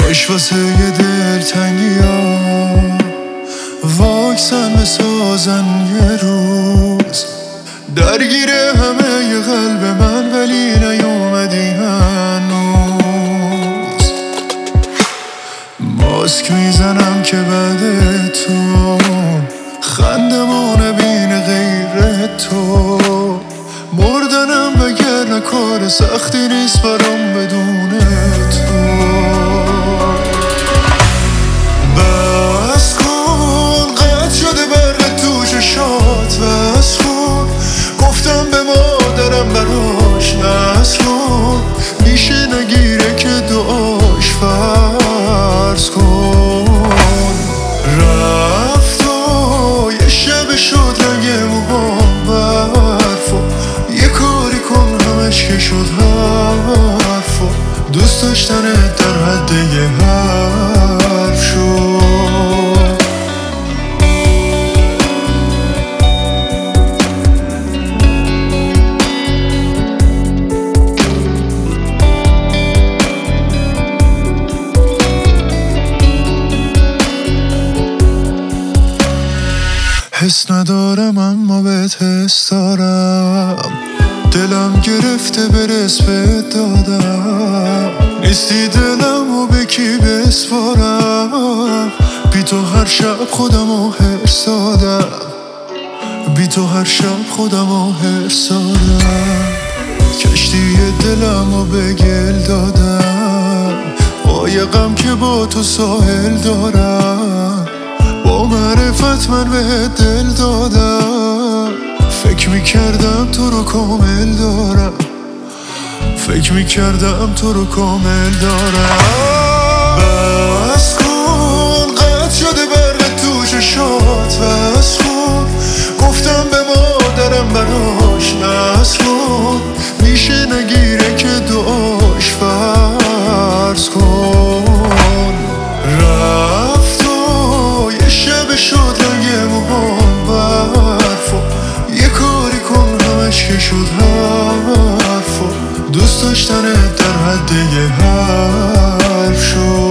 کاش واسه یه دلتنگی ها واکسن بسازن یه روز درگیر همه ی قلب من، ولی نیومدی هنوز. ماسک میزنم که بعد تو خندمو نبینه غیر تو، مردنم وگرنه کار سختی نیست برام بدون تو. بس کن قد شده برق تو چشات، بس کن گفتم به مادرم براش نسکن، میشه نگیره که دعاش فرض کن. رفت و یه شب شد رنگ موهام برف و یه کاری کن همش که شد حرف و دوست داشتنت در حد یه حرف شد. حس ندارم اما بهت حس دارم، دلم گرفته برس بهت دادم، نیستی دلم و به کی بسپارم. بی تو هر شب خودمو حرص دادم، بی تو هر شب خودمو حرص دادم. کشتی دلم و به گل دادم، قایقم که با تو ساحل دارم، با معرفت من به دل دادم. فکر میکردم تو رو کامل دارم، فکر میکردم تو رو کامل دارم. بس کن قد شده برق تو چشات، بس کن گفتم به مادرم براش نسکن، میشه نگیره که دعاش فرض کن. رفت و یه شب شد رنگ موهام برف و یه کاری کن همش که شد حرف و دوست داشتنت در حد یه حرف شد.